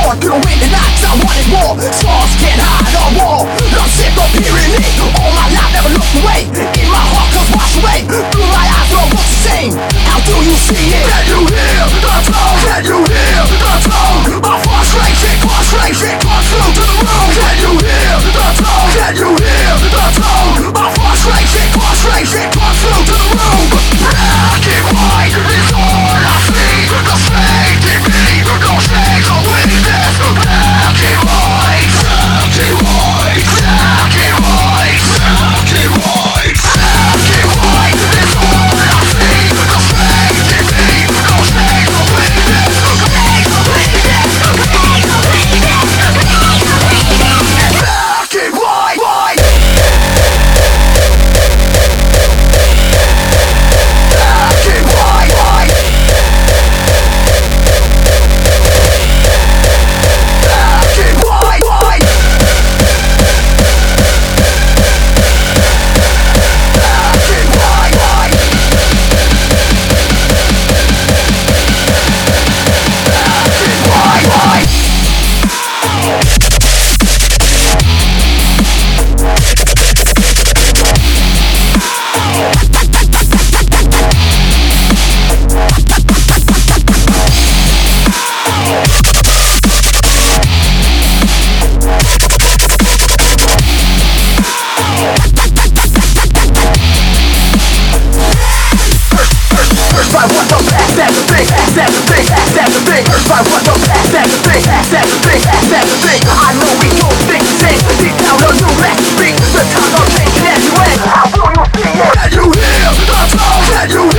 born through the wind and nights. I wanted more. Scars can't hide our wall. I'm sick of hearing it. All my life never looked away. In my heart comes wash away. Through my eyes all looks the same. How do you see it? Can you hear the tone? Can you hear the tone? My frustration comes through to the room. Can you hear the tone? Can you hear the tone? My frustration comes through to the room. Black and white is all I see. The strength in me, no shades of weakness. Black and white, black and white, black and white, black and white, black and white is all I see. The strength in me, no shades of weakness. Black and white. I know we don't think the same. Deep down on you, let's speak. The times are changing anyway. How will you see it? Can you hear the tone? Can you hear